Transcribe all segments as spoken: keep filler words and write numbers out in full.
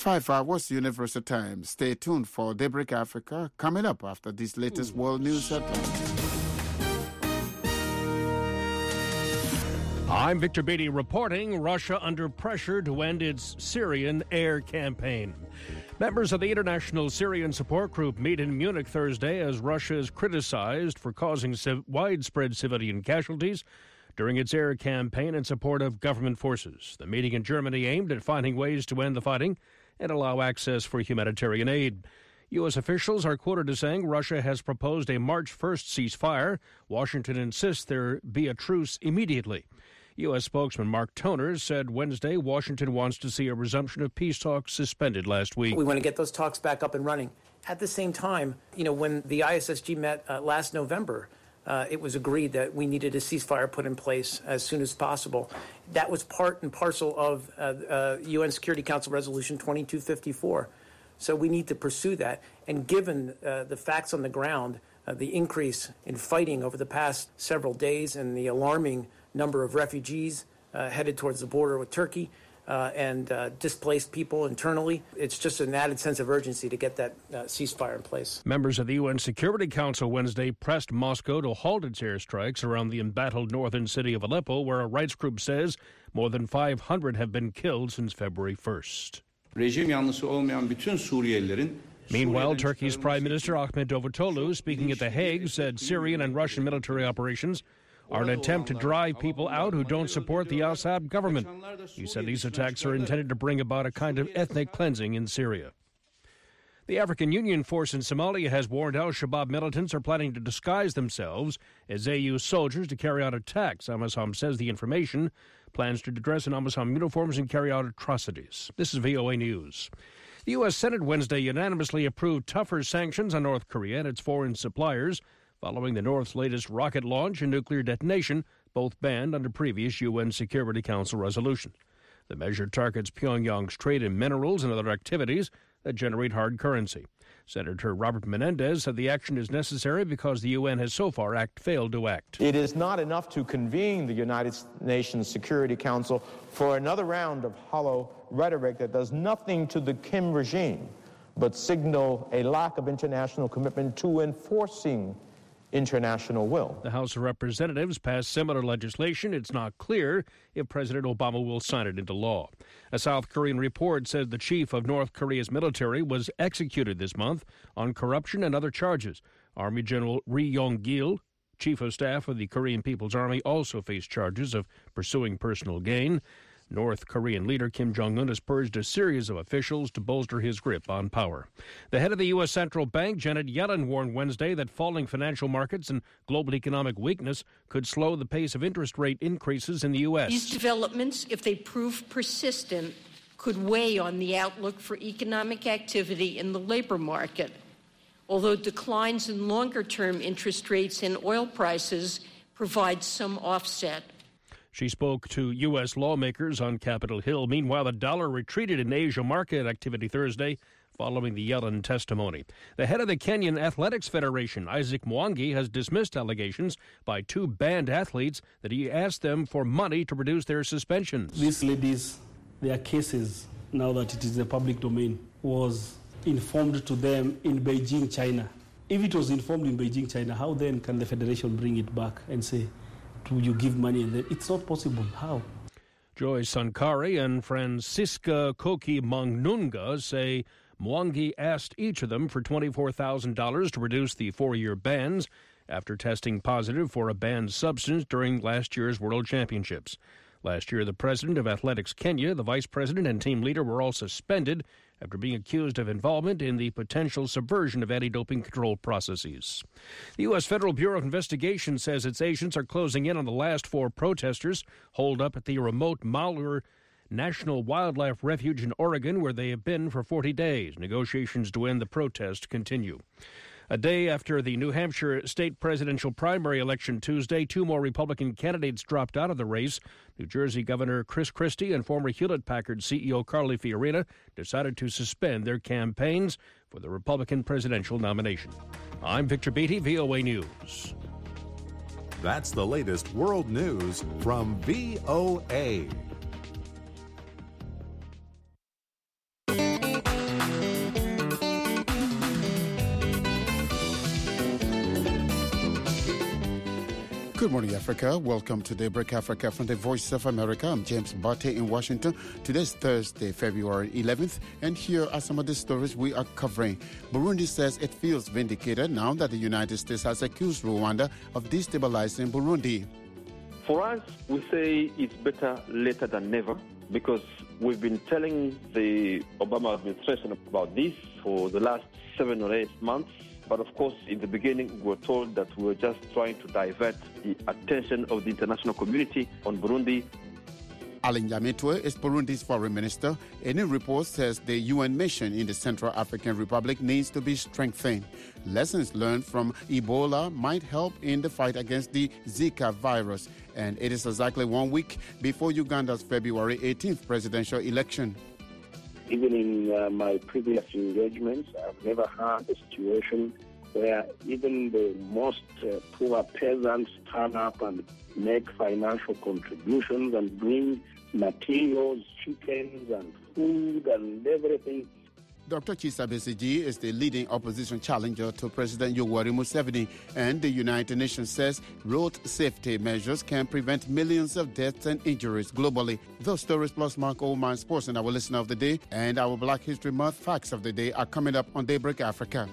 five hours Universal Time. Stay tuned for Daybreak Africa coming up after these latest Ooh. world news headlines. I'm Victor Beatty reporting Russia under pressure to end its Syrian air campaign. Members of the International Syrian Support Group meet in Munich Thursday as Russia is criticized for causing civ- widespread civilian casualties during its air campaign in support of government forces. The meeting in Germany aimed at finding ways to end the fighting and allow access for humanitarian aid. U S officials are quoted as saying Russia has proposed a March first ceasefire. Washington insists there be a truce immediately. U S spokesman Mark Toner said Wednesday Washington wants to see a resumption of peace talks suspended last week. We want to get those talks back up and running. At the same time, you know, when the I S S G met uh, last November, uh, it was agreed that we needed a ceasefire put in place as soon as possible. That was part and parcel of uh, uh, U N Security Council Resolution twenty-two fifty-four. So we need to pursue that. And given uh, the facts on the ground, uh, the increase in fighting over the past several days and the alarming number of refugees uh, headed towards the border with Turkey uh, and uh, displaced people internally, it's just an added sense of urgency to get that uh, ceasefire in place. Members of the U N Security Council Wednesday pressed Moscow to halt its airstrikes around the embattled northern city of Aleppo, where a rights group says more than five hundred have been killed since February first. Rejim yanlısı olmayan bütün Suriyelilerin Meanwhile, Turkey's Prime Minister Ahmet Davutoglu, speaking at The Hague, said Syrian and Russian military operations are an attempt to drive people out who don't support the Assad government. He said these attacks are intended to bring about a kind of ethnic cleansing in Syria. The African Union force in Somalia has warned al-Shabaab militants are planning to disguise themselves as A U soldiers to carry out attacks. AMISOM says the information plans to dress in AMISOM uniforms and carry out atrocities. This is V O A News. The U S Senate Wednesday unanimously approved tougher sanctions on North Korea and its foreign suppliers following the North's latest rocket launch and nuclear detonation, both banned under previous U N Security Council resolution. The measure targets Pyongyang's trade in minerals and other activities that generate hard currency. Senator Robert Menendez said the action is necessary because the U N has so far act failed to act. It is not enough to convene the United Nations Security Council for another round of hollow rhetoric that does nothing to the Kim regime, but signal a lack of international commitment to enforcing international will. The House of Representatives passed similar legislation. It's not clear if President Obama will sign it into law. A South Korean report said the chief of North Korea's military was executed this month on corruption and other charges. Army General Ri Yong-gil, chief of staff of the Korean People's Army, also faced charges of pursuing personal gain. North Korean leader Kim Jong-un has purged a series of officials to bolster his grip on power. The head of the U S Central Bank, Janet Yellen, warned Wednesday that falling financial markets and global economic weakness could slow the pace of interest rate increases in the U S. These developments, if they prove persistent, could weigh on the outlook for economic activity in the labor market, although declines in longer-term interest rates and oil prices provide some offset. She spoke to U S lawmakers on Capitol Hill. Meanwhile, the dollar retreated in Asia market activity Thursday following the Yellen testimony. The head of the Kenyan Athletics Federation, Isaac Mwangi, has dismissed allegations by two banned athletes that he asked them for money to reduce their suspensions. These ladies, their cases, now that it is the public domain, was informed to them in Beijing, China. If it was informed in Beijing, China, how then can the federation bring it back and say, do you give money? And then it's not possible. How? Joy Sankari and Francisca Koki Mangnunga say Mwangi asked each of them for twenty-four thousand dollars to reduce the four-year bans after testing positive for a banned substance during last year's World Championships. Last year, the president of Athletics Kenya, the vice president, and team leader were all suspended after being accused of involvement in the potential subversion of anti-doping control processes. The U S Federal Bureau of Investigation says its agents are closing in on the last four protesters holed up at the remote Malheur National Wildlife Refuge in Oregon, where they have been for forty days. Negotiations to end the protest continue. A day after the New Hampshire state presidential primary election Tuesday, two more Republican candidates dropped out of the race. New Jersey Governor Chris Christie and former Hewlett-Packard C E O Carly Fiorina decided to suspend their campaigns for the Republican presidential nomination. I'm Victor Beatty, V O A News. That's the latest world news from V O A. Good morning, Africa. Welcome to Daybreak Africa from the Voice of America. I'm James Bate in Washington. Today's Thursday, February eleventh, and here are some of the stories we are covering. Burundi says it feels vindicated now that the United States has accused Rwanda of destabilizing Burundi. For us, we say it's better later than never, because we've been telling the Obama administration about this for the last seven or eight months. But of course, in the beginning, we were told that we were just trying to divert the attention of the international community on Burundi. Alain Nyamitwe is Burundi's foreign minister. A new report says the U N mission in the Central African Republic needs to be strengthened. Lessons learned from Ebola might help in the fight against the Zika virus. And it is exactly one week before Uganda's February eighteenth presidential election. Even in uh, my previous engagements, I've never had a situation where even the most uh, poor peasants turn up and make financial contributions and bring materials, chickens and food and everything. Doctor Kizza Besigye is the leading opposition challenger to President Yoweri Museveni, and the United Nations says road safety measures can prevent millions of deaths and injuries globally. Those stories plus Mark Oldman Sports and our Listener of the Day and our Black History Month Facts of the Day are coming up on Daybreak Africa.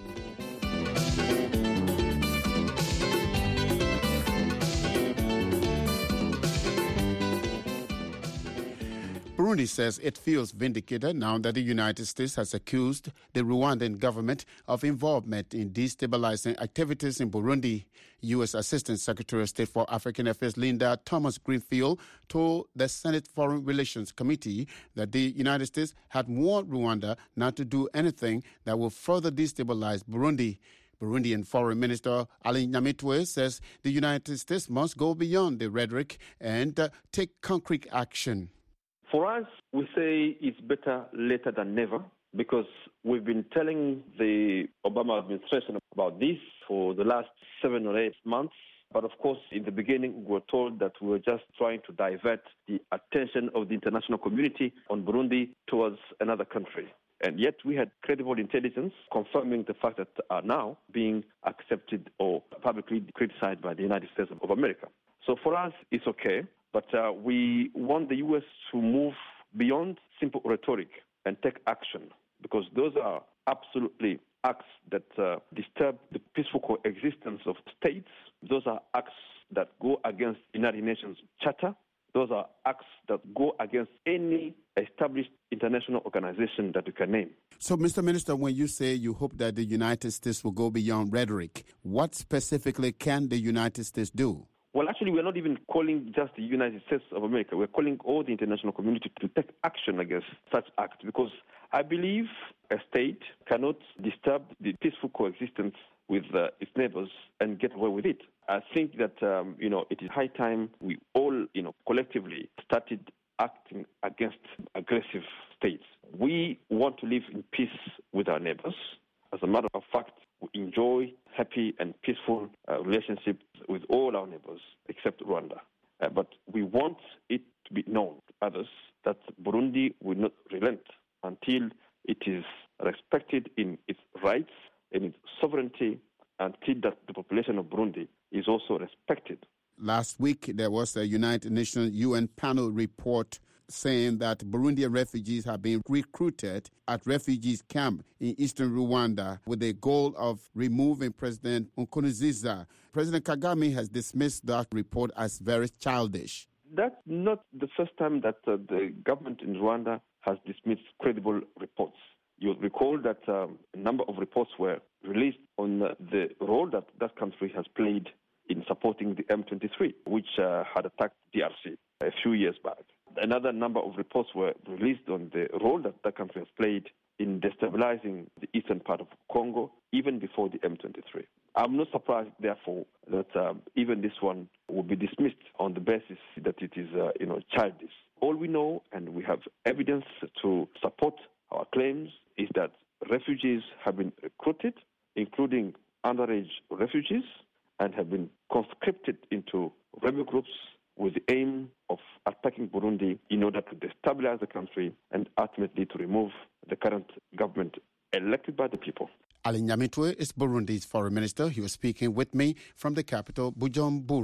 Burundi says it feels vindicated now that the United States has accused the Rwandan government of involvement in destabilizing activities in Burundi. U S. Assistant Secretary of State for African Affairs Linda Thomas-Greenfield told the Senate Foreign Relations Committee that the United States had warned Rwanda not to do anything that will further destabilize Burundi. Burundian Foreign Minister Alain Nyamitwe says the United States must go beyond the rhetoric and uh, take concrete action. For us, we say it's better later than never, because we've been telling the Obama administration about this for the last seven or eight months. But of course, in the beginning, we were told that we were just trying to divert the attention of the international community on Burundi towards another country. And yet we had credible intelligence confirming the fact that are now being accepted or publicly criticized by the United States of America. So for us, it's okay. But uh, we want the U S to move beyond simple rhetoric and take action, because those are absolutely acts that uh, disturb the peaceful coexistence of states. Those are acts that go against the United Nations Charter. Those are acts that go against any established international organization that you can name. So, Mister Minister, when you say you hope that the United States will go beyond rhetoric, what specifically can the United States do? Well, actually, we're not even calling just the United States of America. We're calling all the international community to take action against such acts, because I believe a state cannot disturb the peaceful coexistence with uh, its neighbors and get away with it. I think that, um, you know, it is high time we all, you know, collectively started acting against aggressive states. We want to live in peace with our neighbors. As a matter of fact, we enjoy happy and peaceful uh, relationships with all our neighbors except Rwanda. Uh, but we want it to be known to others that Burundi will not relent until it is respected in its rights and its sovereignty, until that the population of Burundi is also respected. Last week, there was a United Nations U N panel report saying that Burundian refugees have been recruited at refugees camp in eastern Rwanda with the goal of removing President Nkurunziza. President Kagame has dismissed that report as very childish. That's not the first time that uh, the government in Rwanda has dismissed credible reports. You'll recall that um, a number of reports were released on uh, the role that that country has played in supporting the M twenty-three, which uh, had attacked D R C a few years back. Another number of reports were released on the role that that country has played in destabilizing the eastern part of Congo, even before the M twenty-three. I'm not surprised, therefore, that um, even this one will be dismissed on the basis that it is, uh, you know, childish. All we know, and we have evidence to support our claims, is that refugees have been recruited, including underage refugees, and have been conscripted into rebel groups with the aim of attacking Burundi in order to destabilize the country and ultimately to remove the current government elected by the people. Alain Nyamitwe is Burundi's foreign minister. He was speaking with me from the capital, Bujumbura.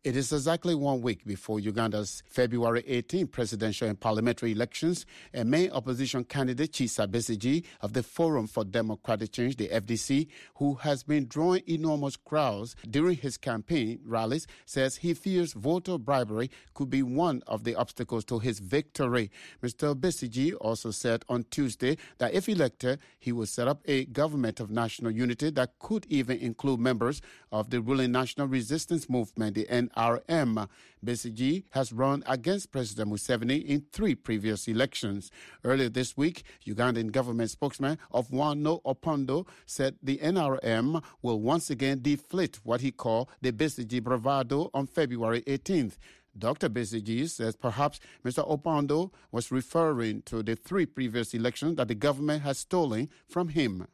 It is exactly one week before Uganda's February eighteenth presidential and parliamentary elections, and main opposition candidate Kizza Besigye of the Forum for Democratic Change, the F D C, who has been drawing enormous crowds during his campaign rallies, says he fears voter bribery could be one of the obstacles to his victory. Mister Besigye also said on Tuesday that if elected, he will set up a government of national unity that could even include members of the ruling National Resistance Movement, the N R M. Besigye has run against President Museveni in three previous elections. Earlier this week, Ugandan government spokesman Ofwano Opondo said the N R M will once again deflate what he called the Besigye bravado on February eighteenth. Doctor Besigye says perhaps Mister Opondo was referring to the three previous elections that the government has stolen from him.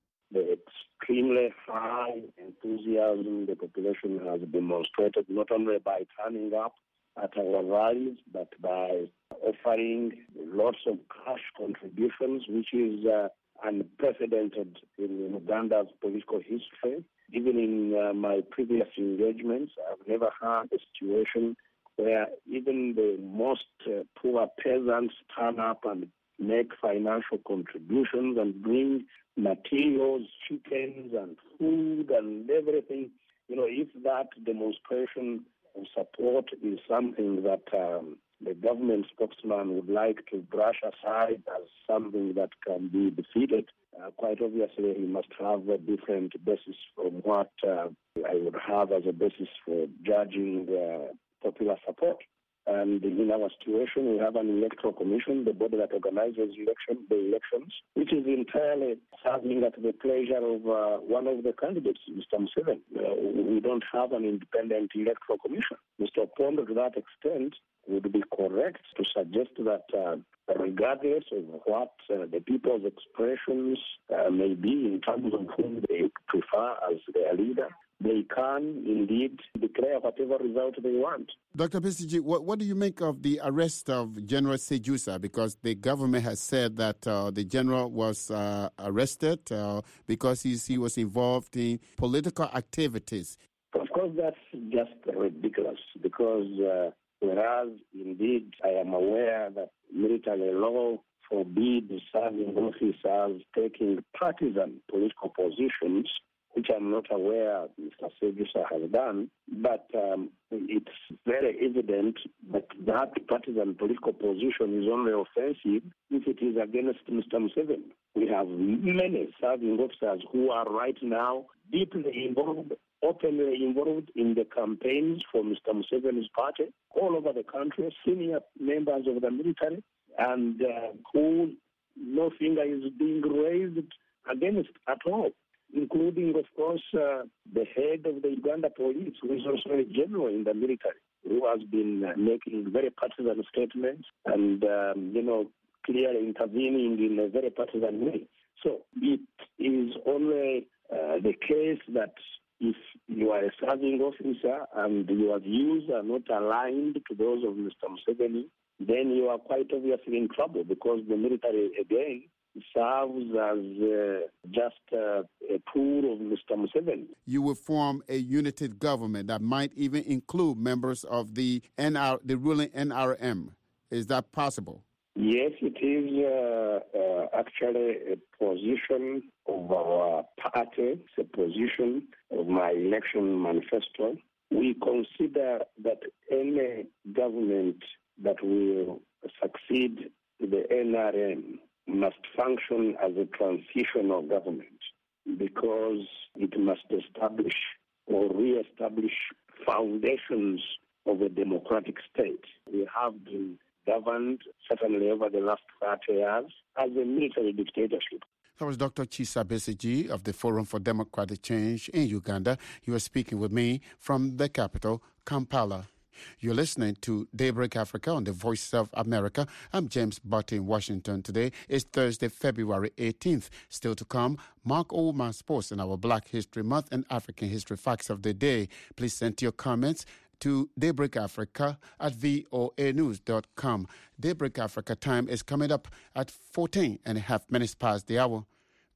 The extremely high enthusiasm the population has demonstrated, not only by turning up at our rallies, but by offering lots of cash contributions, which is uh, unprecedented in Uganda's political history. Even in uh, my previous engagements, I've never had a situation where even the most uh, poor peasants turn up and make financial contributions and bring materials, chickens and food and everything. You know, if that demonstration of support is something that um, the government spokesman would like to brush aside as something that can be defeated, uh, quite obviously he must have a different basis from what uh, I would have as a basis for judging uh, popular support. And in our situation, we have an electoral commission, the body that organizes election, the elections, which is entirely serving at the pleasure of uh, one of the candidates, Mister Museveni. Uh, we don't have an independent electoral commission. Mister Opondo, to that extent, would be correct to suggest that uh, regardless of what uh, the people's expressions uh, may be in terms of whom they prefer as their leader, they can indeed declare whatever result they want. Doctor Besigye, what, what do you make of the arrest of General Sejusa? Because the government has said that uh, the general was uh, arrested uh, because he's, he was involved in political activities. Of course, that's just ridiculous because uh, whereas indeed I am aware that military law forbids serving officers taking partisan political positions, which I'm not aware Mister Sejusa has done, but um, it's very evident that that partisan political position is only offensive if it is against Mister Museveni. We have many serving officers who are right now deeply involved, openly involved in the campaigns for Mister Museveni's party all over the country, senior members of the military, and uh, who no finger is being raised against at all, including, of course, uh, the head of the Uganda police, who is also a general in the military, who has been uh, making very partisan statements and, um, you know, clearly intervening in a very partisan way. So it is only uh, the case that if you are a serving officer and your views are not aligned to those of Mister Museveni, then you are quite obviously in trouble because the military, again, serves as uh, just uh, a tool of Mister Museveni. You will form a united government that might even include members of the N R, the ruling N R M. Is that possible? Yes, it is uh, uh, actually a position of our party. It's a position of my election manifesto. We consider that any government that will succeed to the N R M must function as a transitional government because it must establish or re-establish foundations of a democratic state. We have been governed, certainly over the last thirty years, as a military dictatorship. That was Doctor Kizza Besigye of the Forum for Democratic Change in Uganda. He was speaking with me from the capital, Kampala. You're listening to Daybreak Africa on the Voice of America. I'm James Butt in Washington. Today is Thursday, February eighteenth. Still to come, Mark Oldman Sports in our Black History Month and African History Facts of the Day. Please send your comments to Daybreak Africa at voa news dot com. Daybreak Africa time is coming up at fourteen and a half minutes past the hour.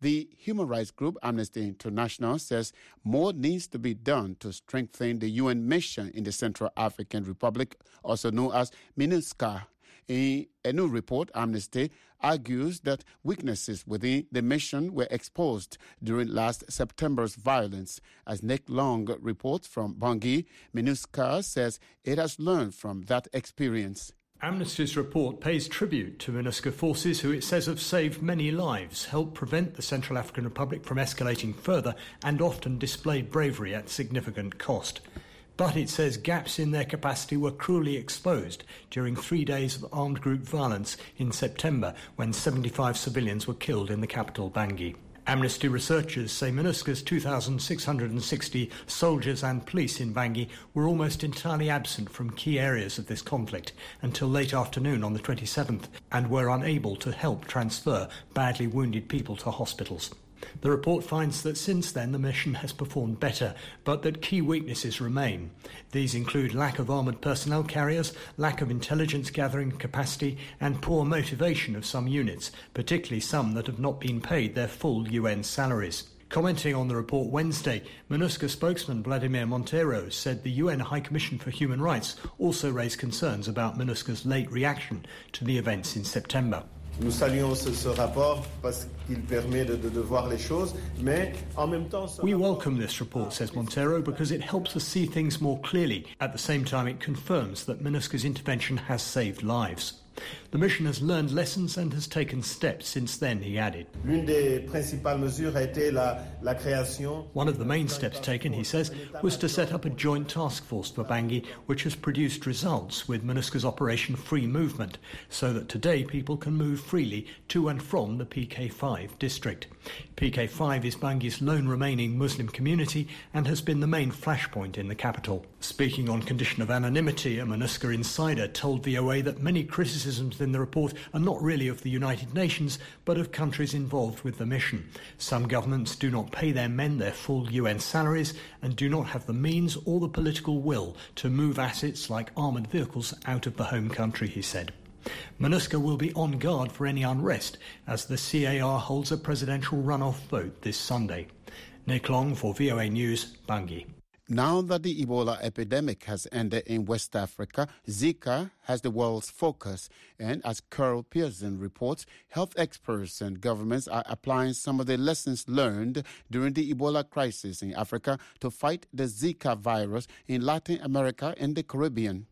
The human rights group Amnesty International says more needs to be done to strengthen the U N mission in the Central African Republic, also known as MINUSCA. In a new report, Amnesty argues that weaknesses within the mission were exposed during last September's violence. As Nick Long reports from Bangui, MINUSCA says it has learned from that experience. Amnesty's report pays tribute to MINUSCA forces who it says have saved many lives, helped prevent the Central African Republic from escalating further, and often displayed bravery at significant cost. But it says gaps in their capacity were cruelly exposed during three days of armed group violence in September, when seventy-five civilians were killed in the capital, Bangui. Amnesty researchers say MINUSCA's two thousand six hundred sixty soldiers and police in Bangui were almost entirely absent from key areas of this conflict until late afternoon on the twenty-seventh, and were unable to help transfer badly wounded people to hospitals. The report finds that since then the mission has performed better, but that key weaknesses remain. These include lack of armoured personnel carriers, lack of intelligence gathering capacity, and poor motivation of some units, particularly some that have not been paid their full U N salaries. Commenting on the report Wednesday, MINUSCA spokesman Vladimir Montero said the U N High Commission for Human Rights also raised concerns about MINUSCA's late reaction to the events in September. Nous saluons ce, ce rapport parce qu'il permet de, de, de voir les choses, mais en même temps... We welcome this report, says Montero, because it helps us see things more clearly. At the same time, it confirms that MINUSCA's intervention has saved lives. The mission has learned lessons and has taken steps since then, he added. L'une des principales mesures a été la, la création... One of the main steps taken, he says, was to set up a joint task force for Bangui, which has produced results with MINUSCA's Operation Free Movement, so that today people can move freely to and from the P K five district. P K five is Bangui's lone remaining Muslim community and has been the main flashpoint in the capital. Speaking on condition of anonymity, a MINUSCA insider told V O A that many criticisms in the report are not really of the United Nations, but of countries involved with the mission. Some governments do not pay their men their full U N salaries and do not have the means or the political will to move assets like armoured vehicles out of the home country, he said. MINUSCA will be on guard for any unrest as the C A R holds a presidential runoff vote this Sunday. Nick Long for V O A News, Bangui. Now that the Ebola epidemic has ended in West Africa, Zika has the world's focus. And as Carl Pearson reports, health experts and governments are applying some of the lessons learned during the Ebola crisis in Africa to fight the Zika virus in Latin America and the Caribbean.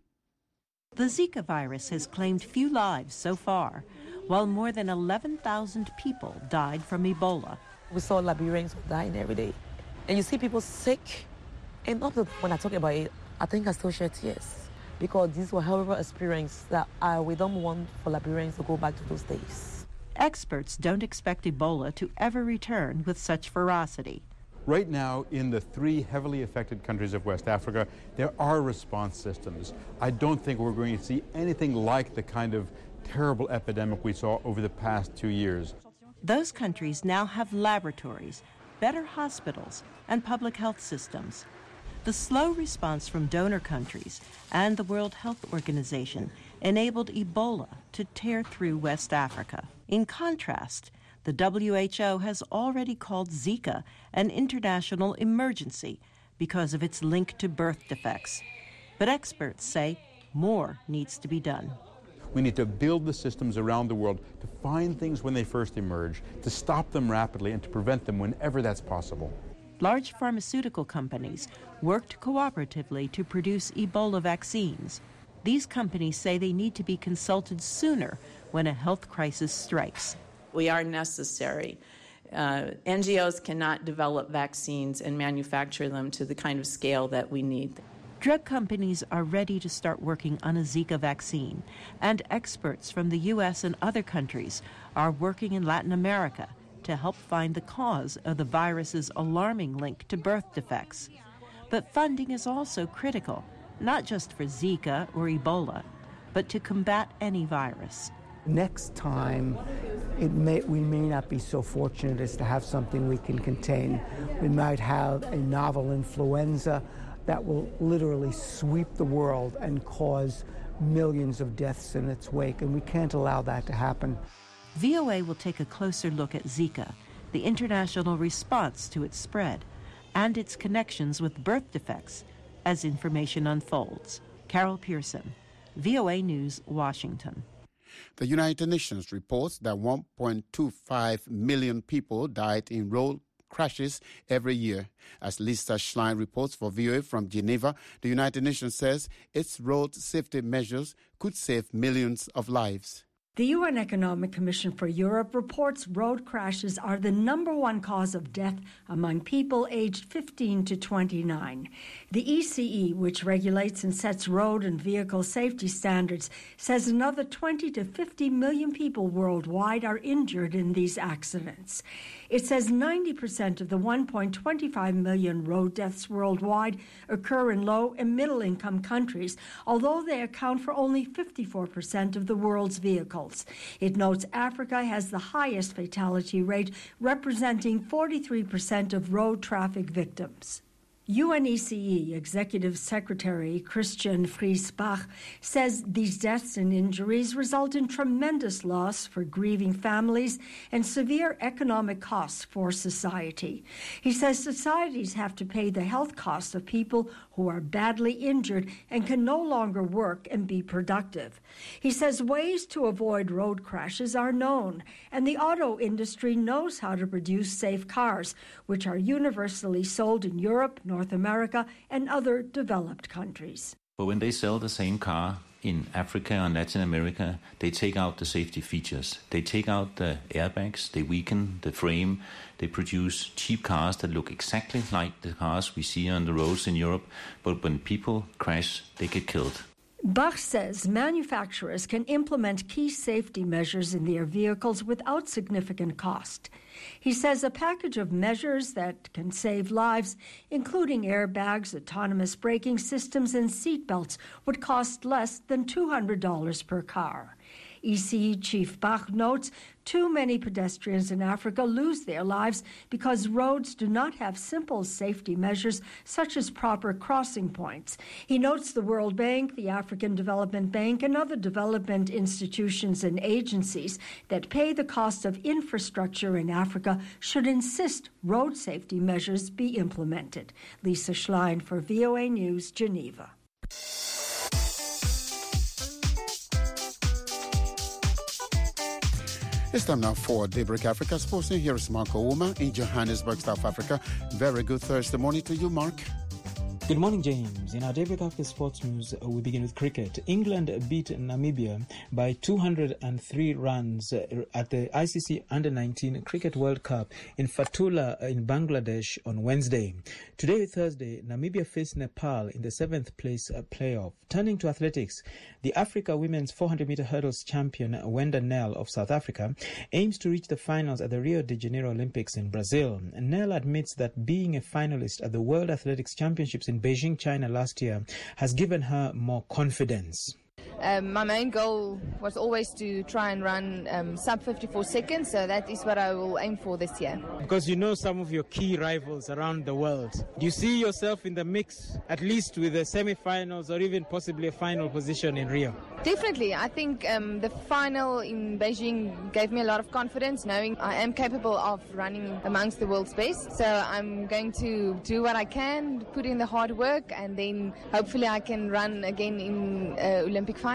The Zika virus has claimed few lives so far, while more than eleven thousand people died from Ebola. We saw Liberians dying every day. And you see people sick. And up to when I talk about it, I think I still shed tears because these were horrible experiences that I, we don't want for Liberians to go back to those days. Experts don't expect Ebola to ever return with such ferocity. Right now, in the three heavily affected countries of West Africa, there are response systems. I don't think we're going to see anything like the kind of terrible epidemic we saw over the past two years. Those countries now have laboratories, better hospitals, and public health systems. The slow response from donor countries and the World Health Organization enabled Ebola to tear through West Africa. In contrast, the W H O has already called Zika an international emergency because of its link to birth defects. But experts say more needs to be done. We need to build the systems around the world to find things when they first emerge, to stop them rapidly, and to prevent them whenever that's possible. Large pharmaceutical companies worked cooperatively to produce Ebola vaccines. These companies say they need to be consulted sooner when a health crisis strikes. We are necessary. Uh, N G Os cannot develop vaccines and manufacture them to the kind of scale that we need. Drug companies are ready to start working on a Zika vaccine, and experts from the U S and other countries are working in Latin America to help find the cause of the virus's alarming link to birth defects. But funding is also critical, not just for Zika or Ebola, but to combat any virus. Next time, it may, we may not be so fortunate as to have something we can contain. We might have a novel influenza that will literally sweep the world and cause millions of deaths in its wake, and we can't allow that to happen. V O A will take a closer look at Zika the international response to its spread, and its connections with birth defects as information unfolds. Carol Pearson, V O A News, Washington. The United Nations reports that one point two five million people died in road crashes every year. As Lisa Schlein reports for V O A from Geneva, the United Nations says its road safety measures could save millions of lives. The U N Economic Commission for Europe reports road crashes are the number one cause of death among people aged fifteen to twenty-nine. The E C E, which regulates and sets road and vehicle safety standards, says another twenty to fifty million people worldwide are injured in these accidents. It says ninety percent of the one point two five million road deaths worldwide occur in low and middle income countries, although they account for only fifty-four percent of the world's vehicles. It notes Africa has the highest fatality rate, representing forty-three percent of road traffic victims. U N E C E Executive Secretary Christian Friesbach says these deaths and injuries result in tremendous loss for grieving families and severe economic costs for society. He says societies have to pay the health costs of people who are badly injured and can no longer work and be productive. He says ways to avoid road crashes are known, and the auto industry knows how to produce safe cars, which are universally sold in Europe, North America, and other developed countries. But when they sell the same car in Africa and Latin America, they take out the safety features. They take out the airbags, they weaken the frame, they produce cheap cars that look exactly like the cars we see on the roads in Europe, but when people crash, they get killed. Bach says manufacturers can implement key safety measures in their vehicles without significant cost. He says a package of measures that can save lives, including airbags, autonomous braking systems, and seatbelts, would cost less than two hundred dollars per car. E C E Chief Bach notes too many pedestrians in Africa lose their lives because roads do not have simple safety measures such as proper crossing points. He notes the World Bank, the African Development Bank, and other development institutions and agencies that pay the cost of infrastructure in Africa should insist road safety measures be implemented. Lisa Schlein for V O A News, Geneva. It's time now for Daybreak Africa Sports. Here is Mark Ouma in Johannesburg, South Africa. Very good Thursday morning to you, Mark. Good morning, James. In our Daybreak Africa Sports News, we begin with cricket. England beat Namibia by two hundred three runs at the I C C Under nineteen Cricket World Cup in Fatula in Bangladesh on Wednesday. Today, Thursday, Namibia faced Nepal in the seventh place playoff. Turning to athletics, the Africa Women's four hundred meter hurdles champion Wenda Nel of South Africa aims to reach the finals at the Rio de Janeiro Olympics in Brazil. Nel admits that being a finalist at the World Athletics Championships in Beijing, China last year has given her more confidence. Um, my main goal was always to try and run um, sub fifty-four seconds, so that is what I will aim for this year. Because you know some of your key rivals around the world, do you see yourself in the mix, at least with the semi-finals or even possibly a final position in Rio? Definitely. I think um, the final in Beijing gave me a lot of confidence, knowing I am capable of running amongst the world's best. So I'm going to do what I can, put in the hard work, and then hopefully I can run again in uh, Olympic final.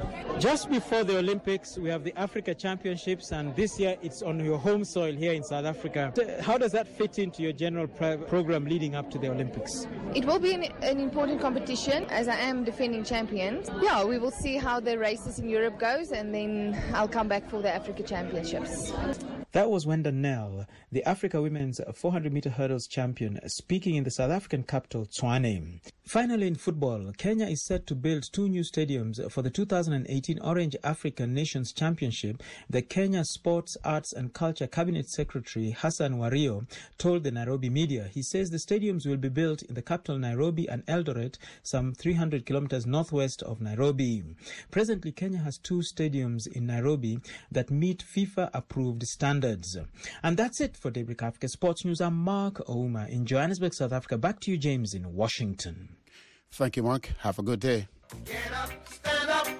Just before the Olympics, we have the Africa Championships, and this year it's on your home soil here in South Africa. How does that fit into your general pro- program leading up to the Olympics? It will be an, an important competition, as I am defending champion. Yeah, we will see how the races in Europe goes, and then I'll come back for the Africa Championships. That was Wenda Nel, the Africa Women's four hundred meter hurdles champion, speaking in the South African capital, Tshwane. Finally, in football, Kenya is set to build two new stadiums for the two thousand eighteen Orange African Nations Championship. The Kenya Sports, Arts and Culture Cabinet Secretary Hassan Wario told the Nairobi media. He says the stadiums will be built in the capital Nairobi and Eldoret, some three hundred kilometers northwest of Nairobi. Presently, Kenya has two stadiums in Nairobi that meet FIFA-approved standards. And that's it for Daybreak Africa Sports News. I'm Mark Ouma in Johannesburg, South Africa. Back to you, James, in Washington. Thank you, Mark. Have a good day. Get up, stand up.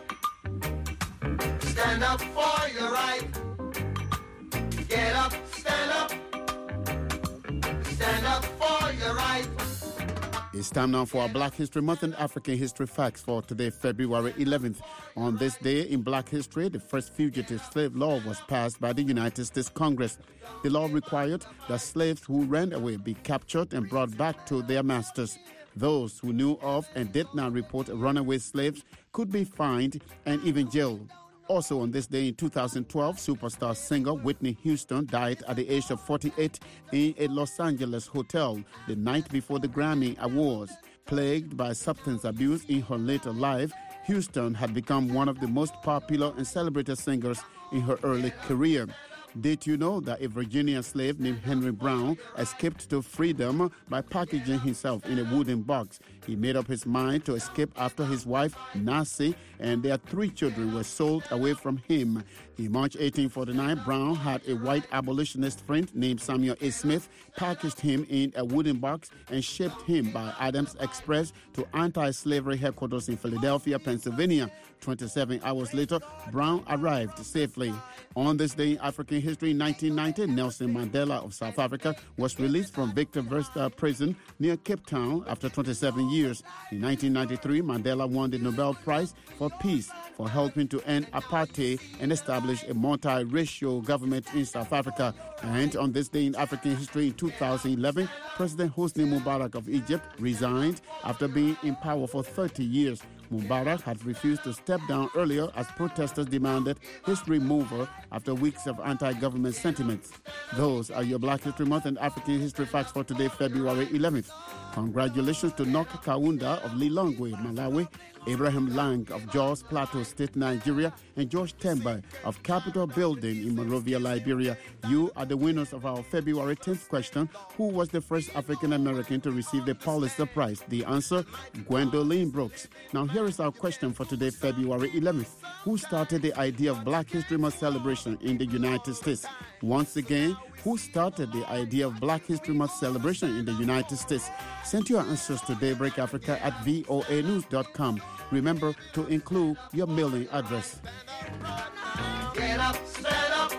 Stand up for your right. Get up, stand up. It's time now for our Black History Month and African History Facts for today, February eleventh. On this day in Black history, the first fugitive slave law was passed by the United States Congress. The law required that slaves who ran away be captured and brought back to their masters. Those who knew of and did not report runaway slaves could be fined and even jailed. Also on this day in two thousand twelve, superstar singer Whitney Houston died at the age of forty-eight in a Los Angeles hotel the night before the Grammy Awards. Plagued by substance abuse in her later life, Houston had become one of the most popular and celebrated singers in her early career. Did you know that a Virginia slave named Henry Brown escaped to freedom by packaging himself in a wooden box? He made up his mind to escape after his wife, Nancy, and their three children were sold away from him. In March eighteen forty-nine, Brown had a white abolitionist friend named Samuel A. Smith, packaged him in a wooden box, and shipped him by Adams Express to anti-slavery headquarters in Philadelphia, Pennsylvania. twenty-seven hours later, Brown arrived safely. On this day in African history, in nineteen ninety, Nelson Mandela of South Africa was released from Victor Verster prison near Cape Town after twenty-seven years. In nineteen ninety-three, Mandela won the Nobel Prize for Peace for helping to end apartheid and establish a multiracial government in South Africa. And on this day in African history, in two thousand eleven, President Hosni Mubarak of Egypt resigned after being in power for thirty years. Mubarak had refused to step down earlier as protesters demanded his removal after weeks of anti-government sentiments. Those are your Black History Month and African History Facts for today, February eleventh. Congratulations to Nok Kaunda of Lilongwe, Malawi, Abraham Lang of Jos Plateau State, Nigeria, and George Temba of Capitol Building in Monrovia, Liberia. You are the winners of our February tenth question. Who was the first African-American to receive the Pulitzer Prize? The answer, Gwendolyn Brooks. Now here is our question for today, February eleventh. Who started the idea of Black History Month celebration in the United States? Once again, who started the idea of Black History Month celebration in the United States? Send your answers to Daybreak Africa at voa news dot com. Remember to include your mailing address. Get up, stand up.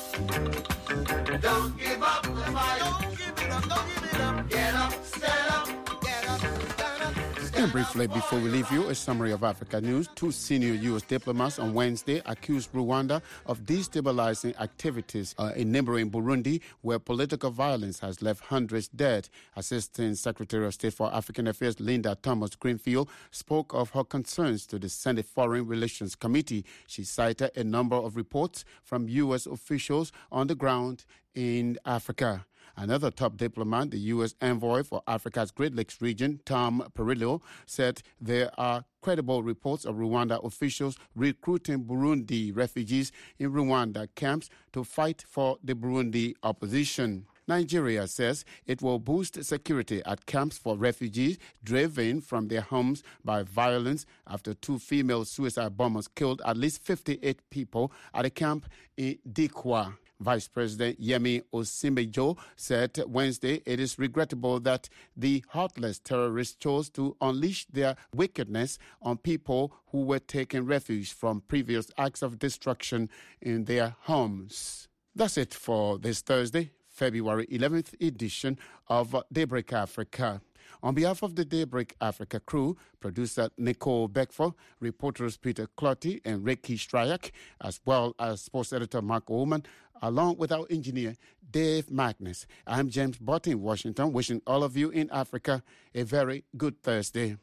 Don't give up the fight. Don't give it up, don't give it up. Get up, stand up. Get up, stand up. And briefly, before we leave you, a summary of Africa news. Two senior U S diplomats on Wednesday accused Rwanda of destabilizing activities uh, in neighboring Burundi, where political violence has left hundreds dead. Assistant Secretary of State for African Affairs Linda Thomas-Greenfield spoke of her concerns to the Senate Foreign Relations Committee. She cited a number of reports from U S officials on the ground in Africa. Another top diplomat, the U S envoy for Africa's Great Lakes region, Tom Perillo, said there are credible reports of Rwanda officials recruiting Burundi refugees in Rwanda camps to fight for the Burundi opposition. Nigeria says it will boost security at camps for refugees driven from their homes by violence after two female suicide bombers killed at least fifty-eight people at a camp in Dikwa. Vice President Yemi Osinbajo said Wednesday it is regrettable that the heartless terrorists chose to unleash their wickedness on people who were taking refuge from previous acts of destruction in their homes. That's it for this Thursday, February eleventh edition of Daybreak Africa. On behalf of the Daybreak Africa crew, producer Nicole Beckford, reporters Peter Clotty and Ricky Stryak, as well as sports editor Mark Ullman, along with our engineer Dave Magnus. I'm James Botte in Washington, wishing all of you in Africa a very good Thursday.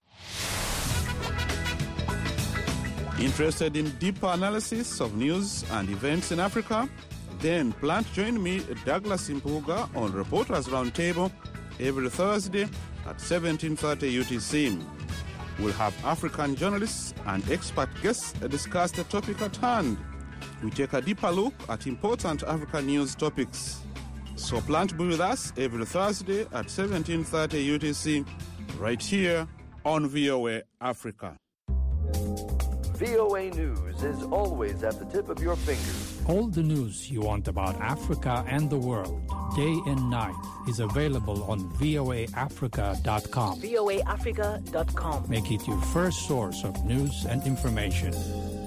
Interested in deeper analysis of news and events in Africa? Then plan to join me, Douglas Impuga, on Reporters Roundtable every Thursday at seventeen thirty U T C. We'll have African journalists and expert guests discuss the topic at hand. We take a deeper look at important African news topics. So plan to be with us every Thursday at seventeen thirty U T C, right here on V O A Africa. V O A News is always at the tip of your fingers. All the news you want about Africa and the world, day and night, is available on V O A Africa dot com. V O A Africa dot com. Make it your first source of news and information.